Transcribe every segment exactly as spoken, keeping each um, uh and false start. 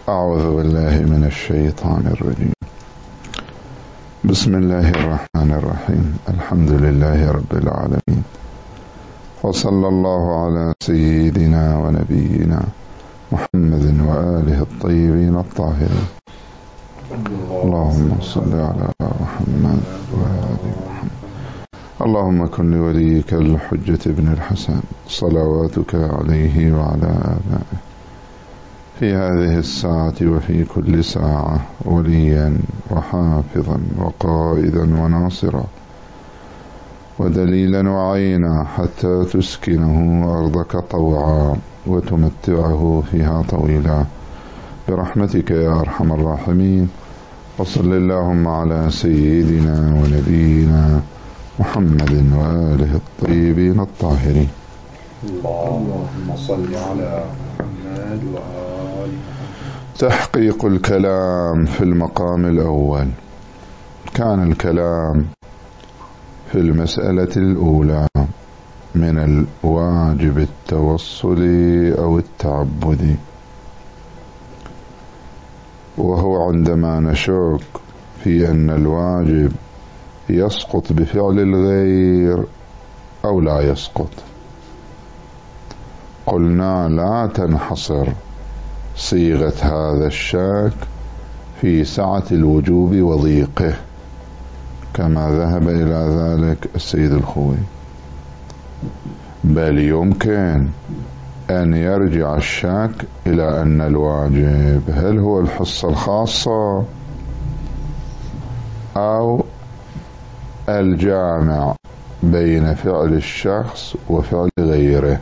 أعوذ بالله من الشيطان الرجيم. بسم الله الرحمن الرحيم. الحمد لله رب العالمين، وصلى الله على سيدنا ونبينا محمد وآله الطيبين الطاهرين. اللهم صل على محمد وآل محمد. اللهم كن لوليك الحجة ابن الحسن صلواتك عليه وعلى آبائه في هذه الساعة وفي كل ساعة وليا وحافظا وقائدا وناصرا ودليلا وعينا حتى تسكنه أرضك طوعا وتمتعه فيها طويلا برحمتك يا أرحم الراحمين. وصل اللهم على سيدنا ونبينا محمد وآله الطيبين الطاهرين. اللهم صل على محمد وآل محمد. تحقيق الكلام في المقام الأول. كان الكلام في المسألة الأولى من الواجب التوصلي أو التعبدي، وهو عندما نشك في أن الواجب يسقط بفعل الغير أو لا يسقط، قلنا لا تنحصر صيغة هذا الشك في سعة الوجوب وضيقه كما ذهب إلى ذلك السيد الخوي، بل يمكن أن يرجع الشك إلى أن الواجب هل هو الحصة الخاصة أو الجامع بين فعل الشخص وفعل غيره.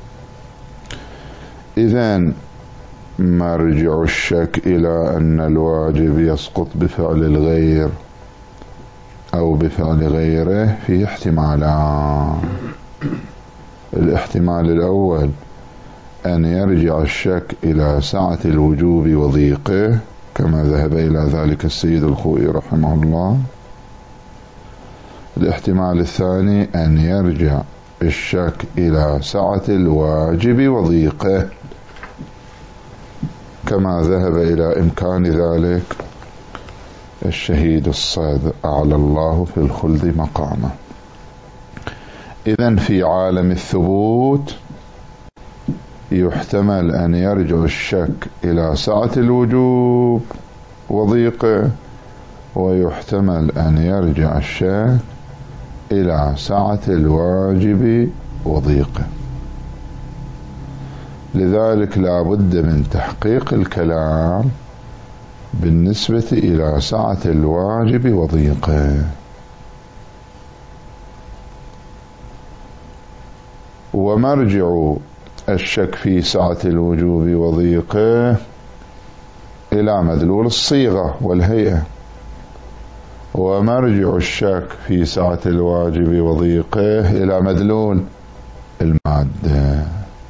إذن مرجع الشك إلى أن الواجب يسقط بفعل الغير أو بفعل غيره في احتمالان. الاحتمال الأول أن يرجع الشك إلى سعة الوجوب وضيقه كما ذهب إلى ذلك السيد الخوئي رحمه الله. الاحتمال الثاني أن يرجع الشك إلى سعة الواجب وضيقه كما ذهب إلى إمكان ذلك الشهيد الصادق أعلى الله في الخلد مقامه. إذن في عالم الثبوت يحتمل أن يرجع الشك إلى سعة الوجوب وضيقه، ويحتمل أن يرجع الشك إلى سعة الواجب وضيقه. لذلك لا بد من تحقيق الكلام بالنسبة إلى سعة الواجب وضيقه. ومرجع الشك في سعة الوجوب وضيقه إلى مدلول الصيغة والهيئة، ومرجع الشك في سعة الواجب وضيقه إلى مدلول المادة.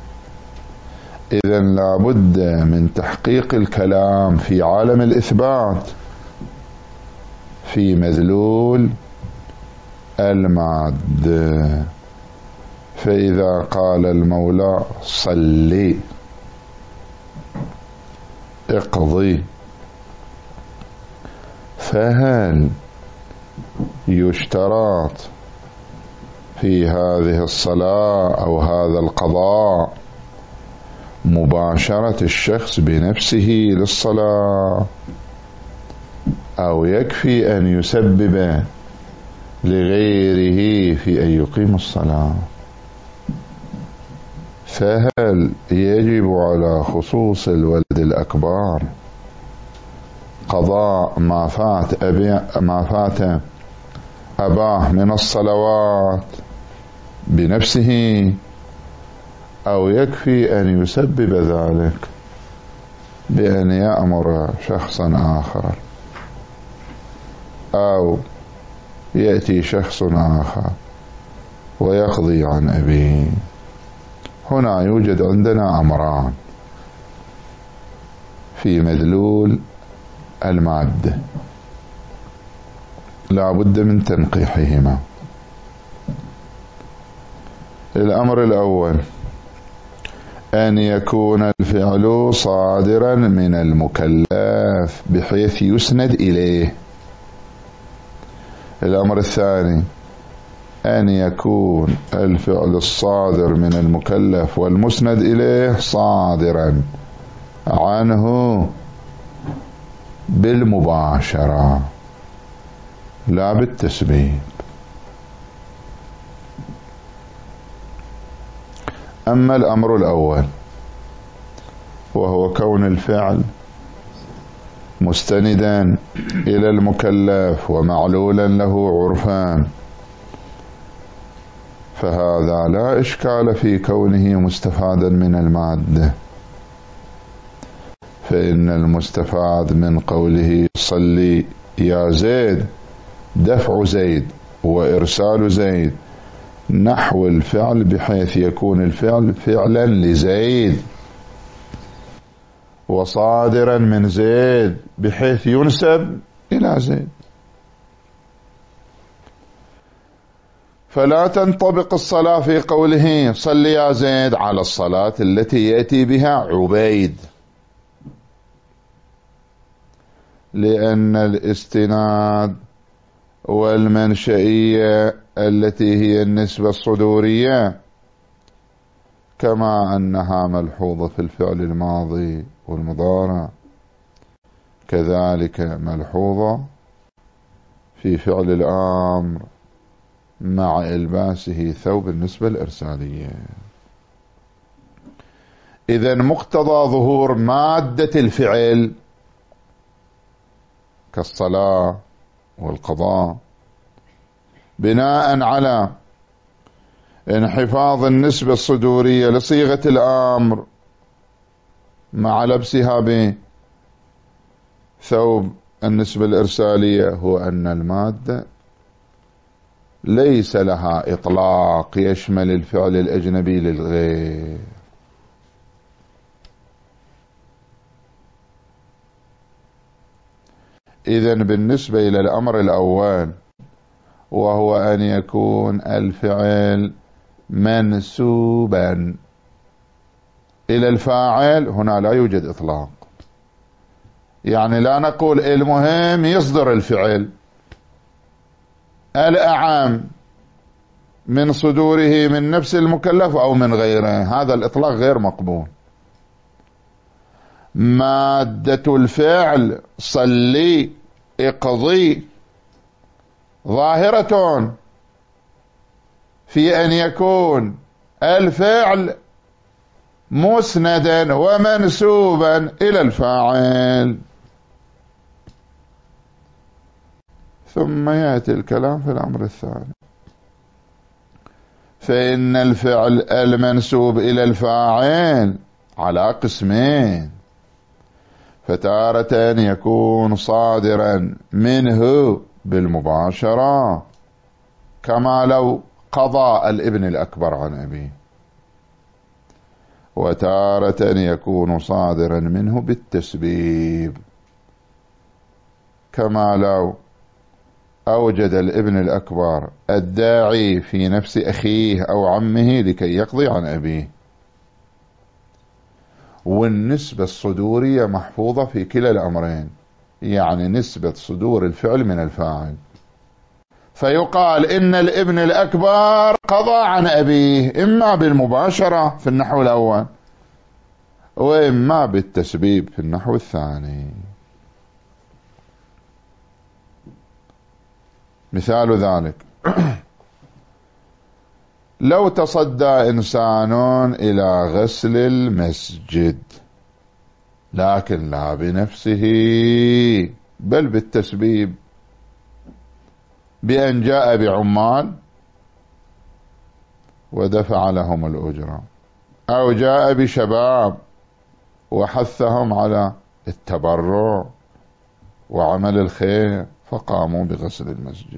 إذن لا بد من تحقيق الكلام في عالم الإثبات في مدلول المادة. فإذا قال المولى صلي اقضي، فهل يشترط في هذه الصلاة أو هذا القضاء مباشرة الشخص بنفسه للصلاة، أو يكفي أن يسبب لغيره في أن يقيم الصلاة؟ فهل يجب على خصوص الولد الأكبر قضاء ما فات أبي ما فات أباه من الصلوات بنفسه، أو يكفي أن يسبب ذلك بأن يأمر شخصا آخر، أو يأتي شخص آخر ويقضي عن أبيه؟ هنا يوجد عندنا أمران في مدلول المادة لا بد من تنقيحهما. الأمر الأول أن يكون الفعل الفعل صادرا من المكلف بحيث يسند إليه. الأمر الثاني أن يكون الفعل الصادر من المكلف والمسند إليه صادرا عنه بالمباشرة لا بالتسبيب. أما الأمر الأول وهو كون الفعل مستندا إلى المكلف ومعلولا له عرفان، فهذا لا إشكال في كونه مستفادا من المادة، فإن المستفاد من قوله صلي يا زيد دفع زيد وإرسال زيد نحو الفعل بحيث يكون الفعل فعلا لزيد وصادرا من زيد بحيث ينسب إلى زيد، فلا تنطبق الصلاة في قوله صل يا زيد على الصلاة التي يأتي بها عبيد، لأن الاستناد والمنشئية التي هي النسبة الصدورية كما أنها ملحوظة في الفعل الماضي والمضارع كذلك ملحوظة في فعل الأمر مع إلباسه ثوب النسبة الإرسالية. إذن مقتضى ظهور مادة الفعل كالصلاة والقضاء بناء على انحفاظ النسبة الصدورية لصيغة الأمر مع لبسها بثوب النسبة الإرسالية هو أن المادة ليس لها إطلاق يشمل الفعل الأجنبي للغير. إذن بالنسبة إلى الأمر الأول وهو أن يكون الفعل منسوبا إلى الفاعل، هنا لا يوجد إطلاق، يعني لا نقول المهم يصدر الفعل الأعم من صدوره من نفس المكلف أو من غيره، هذا الإطلاق غير مقبول. مادة الفعل صلي اقضي ظاهرة في أن يكون الفعل مسندا ومنسوبا إلى الفاعل. ثم يأتي الكلام في الأمر الثاني، فإن الفعل المنسوب إلى الفاعل على قسمين، فتارة يكون صادرا منه بالمباشرة كما لو قضى الابن الأكبر عن أبيه، وتارة يكون صادرا منه بالتسبيب كما لو أوجد الابن الأكبر الداعي في نفس أخيه أو عمه لكي يقضي عن أبيه. والنسبة الصدورية محفوظة في كلا الأمرين، يعني نسبة صدور الفعل من الفاعل، فيقال إن الابن الأكبر قضى عن أبيه إما بالمباشرة في النحو الأول وإما بالتسبيب في النحو الثاني. مثال ذلك لو تصدى إنسان إلى غسل المسجد لكن لا بنفسه بل بالتسبيب، بأن جاء بعمال ودفع لهم الأجرة، أو جاء بشباب وحثهم على التبرع وعمل الخير فقاموا بغسل المسجد،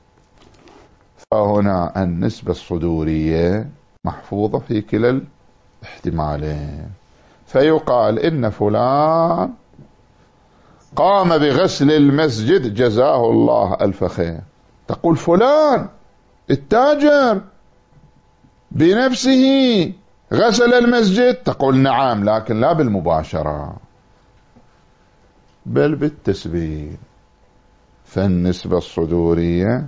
فهنا النسبة الصدورية محفوظة في كلا الاحتمالين، فيقال إن فلان قام بغسل المسجد جزاه الله ألف خير، تقول فلان التاجر بنفسه غسل المسجد تقول نعم، لكن لا بالمباشرة بل بالتسبيب. فالنسبة الصدورية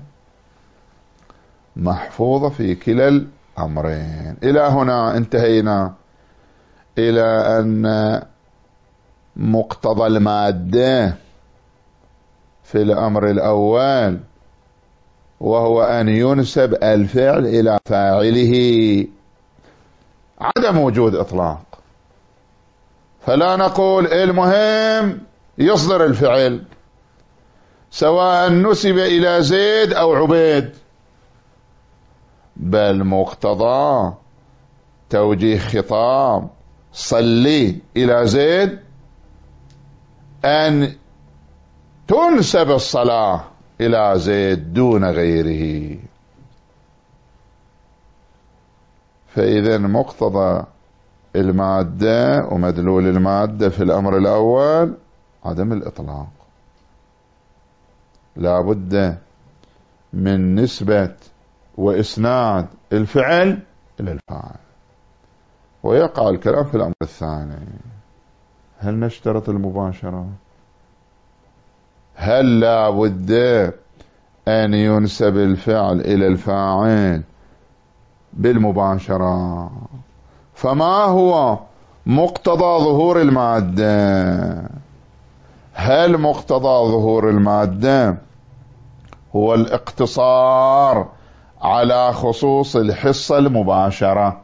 محفوظة في كلا الأمرين. إلى هنا انتهينا إلى أن مقتضى المادة في الأمر الأول وهو أن ينسب الفعل إلى فاعله عدم وجود إطلاق، فلا نقول المهم يصدر الفعل سواء نسب إلى زيد أو عبيد، بل مقتضى توجيه خطاب صلي إلى زيد أن تنسب الصلاة إلى زيد دون غيره. فإذا مقتضى المادة ومدلول المادة في الأمر الأول عدم الإطلاق، لا بد من نسبة وإسناد الفعل إلى الفاعل. ويقع الكلام في الأمر الثاني، هل نشترط المباشرة؟ هل لا بد أن ينسب الفعل إلى الفاعل بالمباشرة؟ فما هو مقتضى ظهور المادة؟ هل مقتضى ظهور المادة هو الاقتصار على خصوص الحصة المباشرة،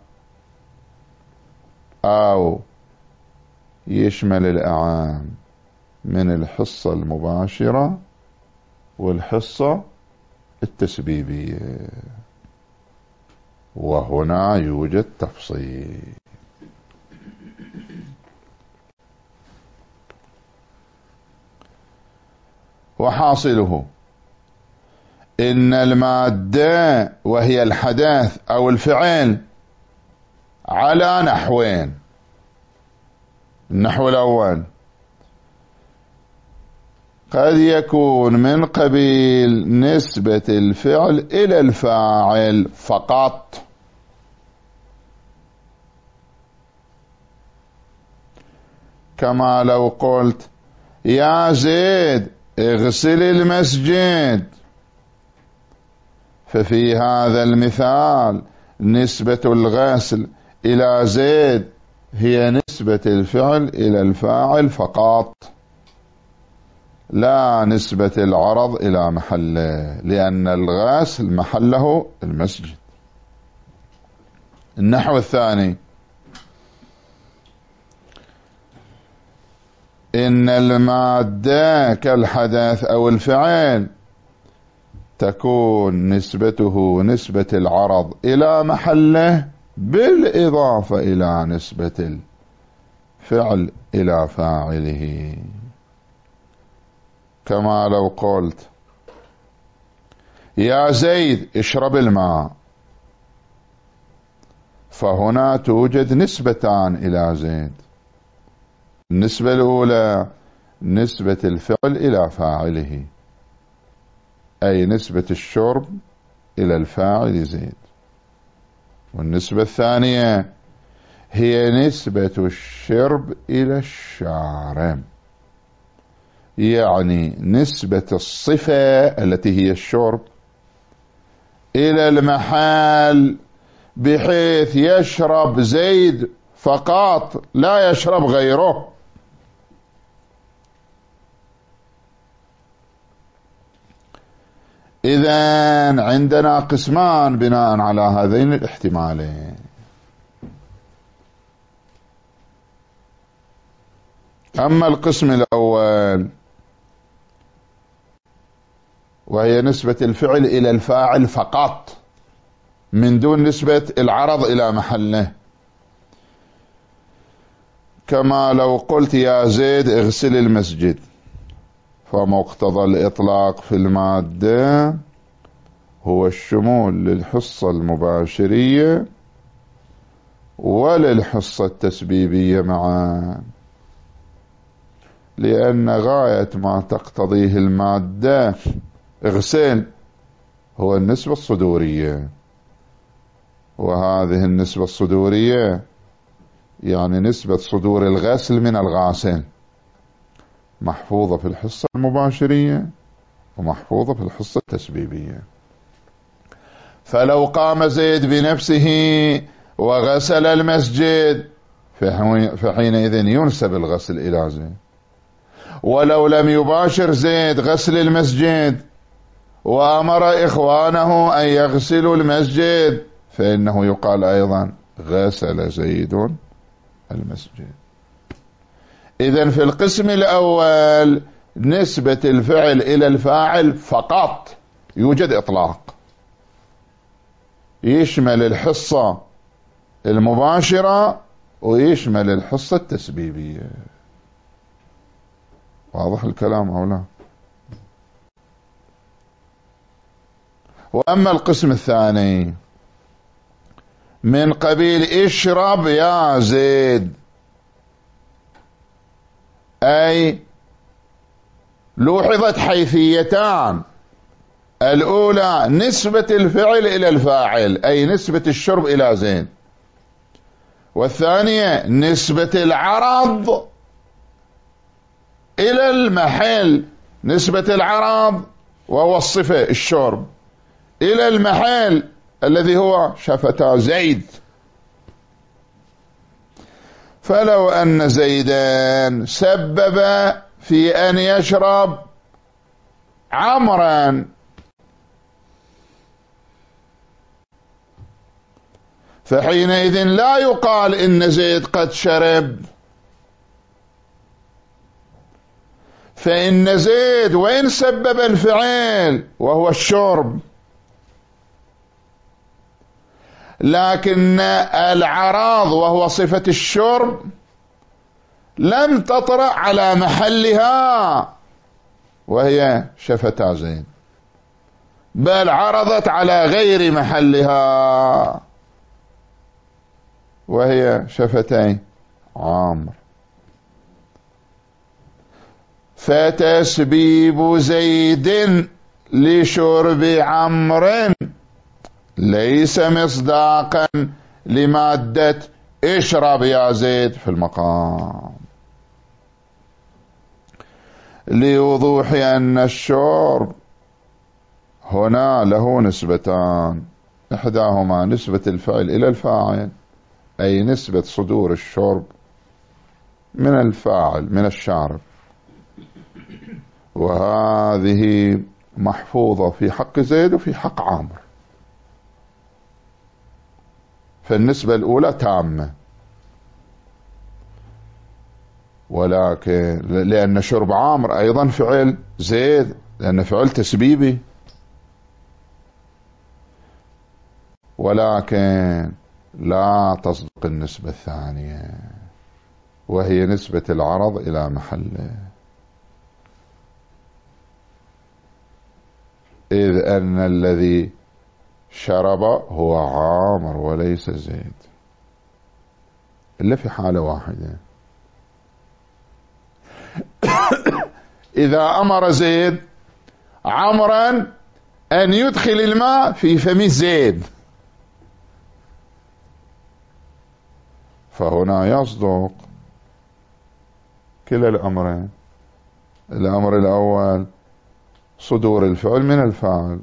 أو يشمل الأعام من الحصة المباشرة والحصة التسبيبية؟ وهنا يوجد تفصيل. وحاصله إن المادة وهي الحدث أو الفعل على نحوين. النحو الأول قد يكون من قبيل نسبة الفعل إلى الفاعل فقط، كما لو قلت يا زيد اغسل المسجد، ففي هذا المثال نسبة الغسل إلى زيد هي نسبة الفعل إلى الفاعل فقط، لا نسبة العرض إلى محله، لأن الغسل محله المسجد. النحو الثاني إن المادة كالحدث أو الفعل تكون نسبته نسبة العرض إلى محله بالإضافة إلى نسبة الفعل إلى فاعله، كما لو قلت يا زيد اشرب الماء، فهنا توجد نسبتان إلى زيد. النسبة الأولى نسبة الفعل إلى فاعله، أي نسبة الشرب إلى الفاعل زيد، والنسبة الثانية هي نسبة الشرب إلى الشارب، يعني نسبة الصفة التي هي الشرب إلى المحل، بحيث يشرب زيد فقط لا يشرب غيره. إذن عندنا قسمان بناء على هذين الاحتمالين. أما القسم الأول وهي نسبة الفعل إلى الفاعل فقط من دون نسبة العرض إلى محله، كما لو قلت يا زيد اغسل المسجد، فمقتضى الإطلاق في المادة هو الشمول للحصة المباشرية وللحصة التسبيبية معا، لأن غاية ما تقتضيه المادة اغسل هو النسبة الصدورية، وهذه النسبة الصدورية يعني نسبة صدور الغسل من الغاسل محفوظة في الحصة المباشرية ومحفوظة في الحصة التسبيبية. فلو قام زيد بنفسه وغسل المسجد فحينئذ ينسب الغسل إلى زيد، ولو لم يباشر زيد غسل المسجد وأمر إخوانه أن يغسلوا المسجد فإنه يقال أيضا غسل زيد المسجد. إذن في القسم الأول نسبة الفعل إلى الفاعل فقط، يوجد إطلاق يشمل الحصة المباشرة ويشمل الحصة التسبيبية. واضح الكلام أو لا؟ وأما القسم الثاني من قبيل اشرب يا زيد، أي لوحظت حيثيتان: الأولى نسبة الفعل إلى الفاعل أي نسبة الشرب إلى زيد، والثانية نسبة العرض إلى المحل، نسبة العرض وهو الصفة الشرب إلى المحل الذي هو شفتا زيد. فلو أن زيدا سبب في أن يشرب عمرا فحينئذ لا يقال إن زيد قد شرب، فإن زيد وإن سبب الفعل وهو الشرب لكن العراض وهو صفة الشرب لم تطرأ على محلها وهي شفتا زيد، بل عرضت على غير محلها وهي شفتي عامر. فتسبيب زيد لشرب عمرو ليس مصداقا لمادة اشرب يا زيد في المقام، لوضوح أن الشرب هنا له نسبتان: إحداهما نسبة الفعل إلى الفاعل أي نسبة صدور الشرب من الفاعل من الشارب، وهذه محفوظة في حق زيد وفي حق عامر، فالنسبة الأولى تامة، ولكن لأن شرب عامر أيضا فعل زيد لأن فعل تسبيبي، ولكن لا تصدق النسبة الثانية وهي نسبة العرض إلى محله، إذ أن الذي شرب هو عامر وليس زيد إلا في حالة واحدة: إذا أمر زيد عمرا أن يدخل الماء في فم زيد فهنا يصدق كلا الأمرين. الأمر الأول صدور الفعل من الفاعل،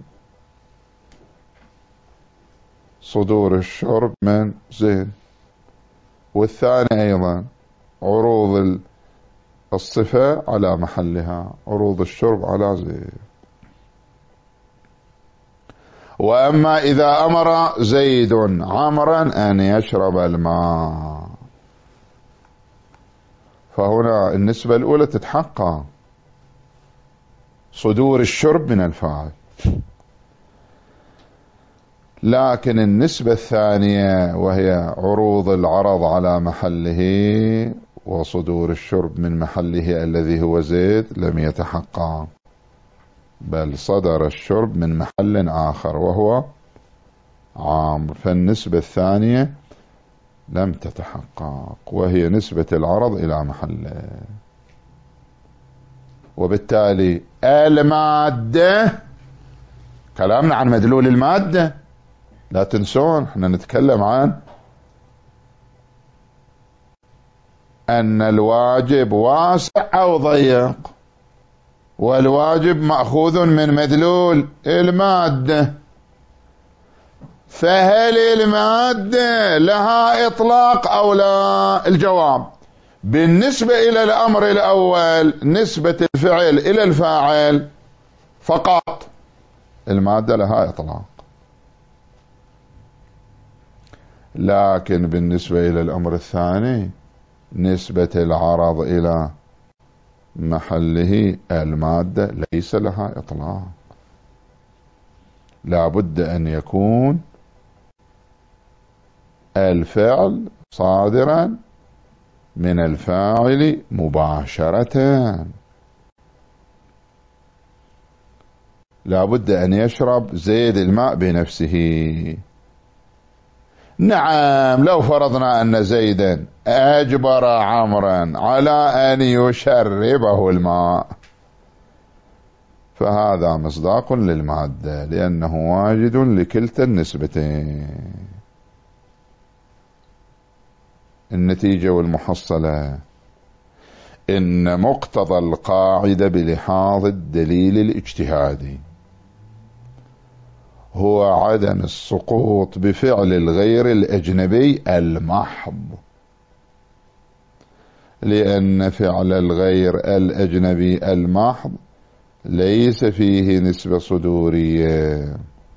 صدور الشرب من زيد، والثاني أيضا عروض الصفة على محلها، عروض الشرب على زيد. وأما إذا أمر زيد عمرا أن يشرب الماء فهنا النسبة الأولى تتحقق، صدور الشرب من الفاعل، لكن النسبة الثانية وهي عروض العرض على محله وصدور الشرب من محله الذي هو زيد لم يتحقق، بل صدر الشرب من محل آخر وهو عامر، فالنسبة الثانية لم تتحقق وهي نسبة العرض إلى محله. وبالتالي المادة، كلامنا عن مدلول المادة لا تنسون، احنا نتكلم عن أن الواجب واسع أو ضيق، والواجب مأخوذ من مدلول المادة، فهل المادة لها إطلاق أو لا؟ الجواب: بالنسبة إلى الأمر الأول نسبة الفعل إلى الفاعل فقط المادة لها إطلاق، لكن بالنسبة إلى الأمر الثاني نسبة العرض إلى محله المادة ليس لها إطلاق، لا بد أن يكون الفعل صادرا من الفاعل مباشرة، لا بد أن يشرب زيد الماء بنفسه. نعم، لو فرضنا أن زيدا أجبر عمرا على أن يشربه الماء فهذا مصداق للمادة، لأنه واجد لكلتا النسبتين. النتيجة والمحصلة: إن مقتضى القاعدة بلحاظ الدليل الاجتهادي هو عدم السقوط بفعل الغير الأجنبي المحض، لأن فعل الغير الأجنبي المحض ليس فيه نسبة صدورية،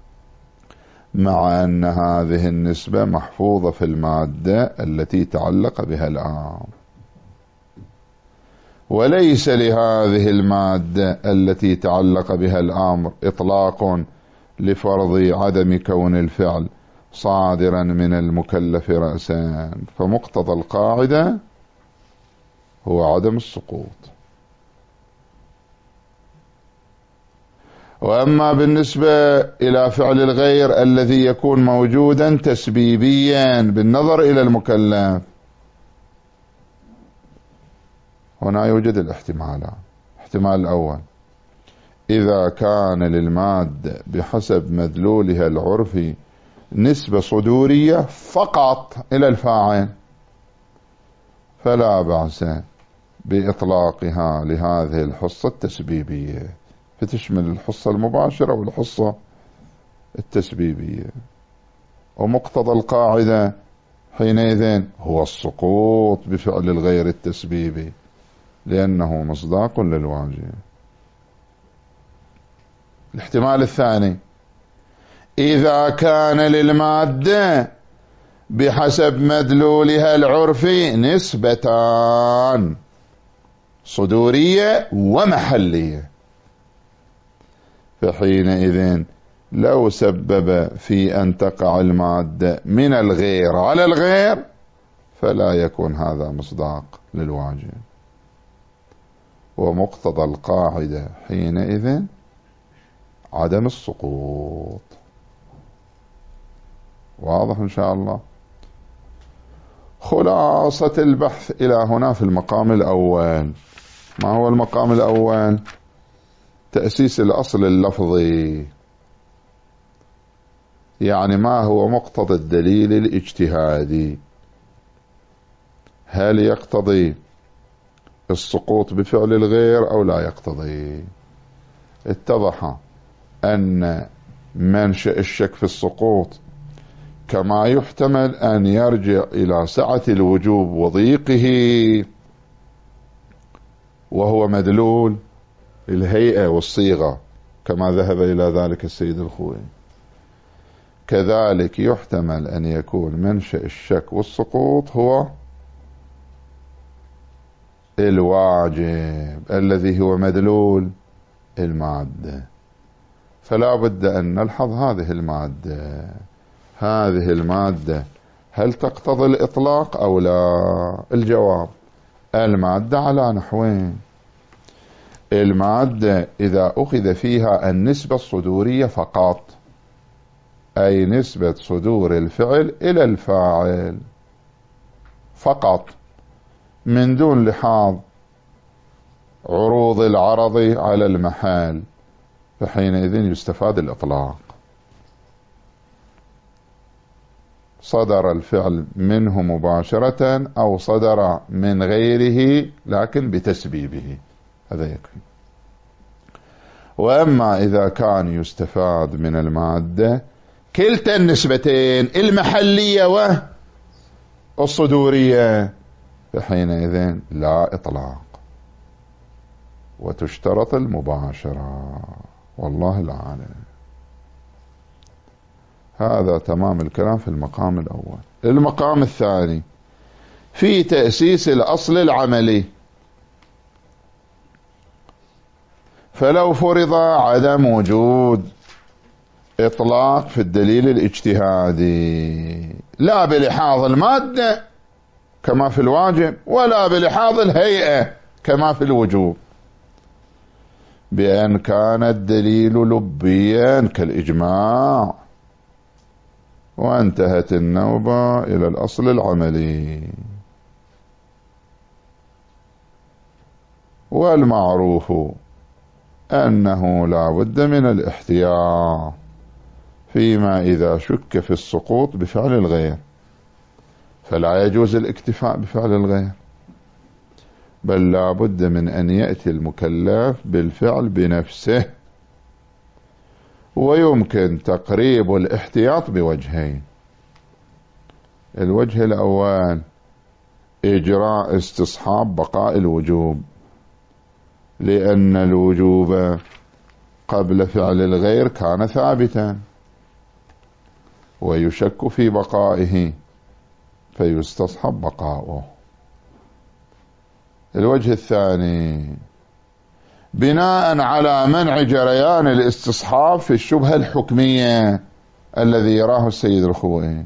مع أن هذه النسبة محفوظة في المادة التي تعلق بها الأمر، وليس لهذه المادة التي تعلق بها الأمر إطلاق لفرض عدم كون الفعل صادرا من المكلف رأسا، فمقتضى القاعدة هو عدم السقوط. وأما بالنسبة إلى فعل الغير الذي يكون موجودا تسبيبيا بالنظر إلى المكلف، هنا يوجد الاحتمالان. الاحتمال الأول: إذا كان للمادة بحسب مدلولها العرفي نسبة صدورية فقط إلى الفاعل فلا بأس بإطلاقها لهذه الحصة التسبيبية، فتشمل الحصة المباشرة والحصة التسبيبية. ومقتضى القاعدة حينئذ هو السقوط بفعل الغير التسبيبي، لأنه مصداق للواجب. الاحتمال الثاني: إذا كان للمادة بحسب مدلولها العرفي نسبتان صدورية ومحلية، فحينئذ لو سبب في أن تقع المادة من الغير على الغير فلا يكون هذا مصداق للواجب، ومقتضى القاعدة حينئذ عدم السقوط. واضح إن شاء الله؟ خلاصة البحث إلى هنا في المقام الأول. ما هو المقام الأول؟ تأسيس الأصل اللفظي، يعني ما هو مقتضى الدليل الاجتهادي، هل يقتضي السقوط بفعل الغير أو لا يقتضي؟ اتضح أن منشأ الشك في السقوط كما يحتمل أن يرجع إلى سعة الوجوب وضيقه وهو مدلول الهيئة والصيغة كما ذهب إلى ذلك السيد الخوئي، كذلك يحتمل أن يكون منشأ الشك والسقوط هو الواجب الذي هو مدلول المادة. فلا بد أن نلحظ هذه المادة، هذه المادة هل تقتضي الإطلاق أو لا؟ الجواب: المادة على نحوين. المادة إذا أخذ فيها النسبة الصدورية فقط، أي نسبة صدور الفعل إلى الفاعل فقط من دون لحاظ عروض العرض على المحال، فحينئذ يستفاد الإطلاق. صدر الفعل منه مباشرة أو صدر من غيره لكن بتسبيبه، هذا يكفي. وأما إذا كان يستفاد من المادة كلتا النسبتين المحلية والصدورية فحينئذ لا إطلاق وتشترط المباشرة، والله العالم. هذا تمام الكلام في المقام الأول. المقام الثاني في تأسيس الأصل العملي. فلو فرض عدم وجود إطلاق في الدليل الاجتهادي لا بلحاظ المادة كما في الواجب ولا بلحاظ الهيئة كما في الوجوب، بأن كان الدليل لبيا كالإجماع وانتهت النوبة إلى الأصل العملي. والمعروف أنه لا بد من الاحتياط فيما إذا شك في السقوط بفعل الغير، فلا يجوز الاكتفاء بفعل الغير، بل لا بد من أن يأتي المكلف بالفعل بنفسه. ويمكن تقريب الاحتياط بوجهين: الوجه الأول إجراء استصحاب بقاء الوجوب، لأن الوجوب قبل فعل الغير كان ثابتا ويشك في بقائه فيستصحب بقاؤه. الوجه الثاني بناء على منع جريان الاستصحاب في الشبهة الحكمية الذي يراه السيد الخوئي،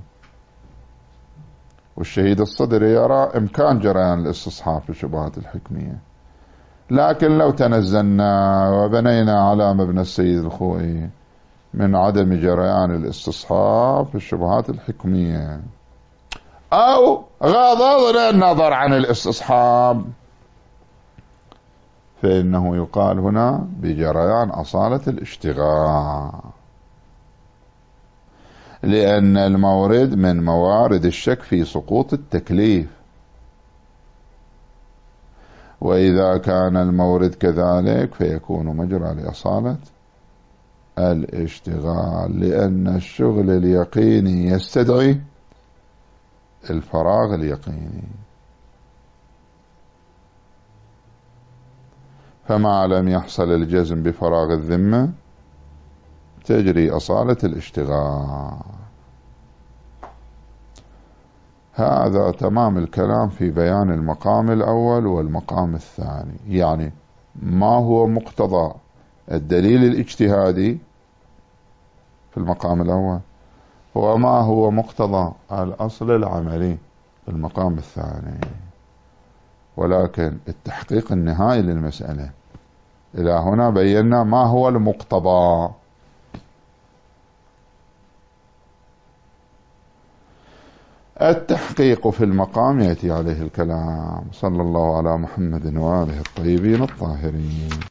والشهيد الصدري يرى إمكان جريان الاستصحاب في الشبهات الحكمية، لكن لو تنزلنا وبنينا على مبنى السيد الخوئي من عدم جريان الاستصحاب في الشبهات الحكمية أو غضضنا النظر عن الاستصحاب، فإنه يقال هنا بجريان أصالة الاشتغال، لأن المورد من موارد الشك في سقوط التكليف. وإذا كان المورد كذلك فيكون مجرى لأصالة الاشتغال، لأن الشغل اليقيني يستدعي الفراغ اليقيني، فما لم يحصل الجزم بفراغ الذمة تجري أصالة الاشتغال. هذا تمام الكلام في بيان المقام الأول والمقام الثاني، يعني ما هو مقتضى الدليل الاجتهادي في المقام الأول وما هو مقتضى الأصل العملي في المقام الثاني. ولكن التحقيق النهائي للمسألة إلى هنا بينا ما هو المقتضى. التحقيق في المقام يأتي عليه الكلام. صلى الله على محمد وآله الطيبين الطاهرين.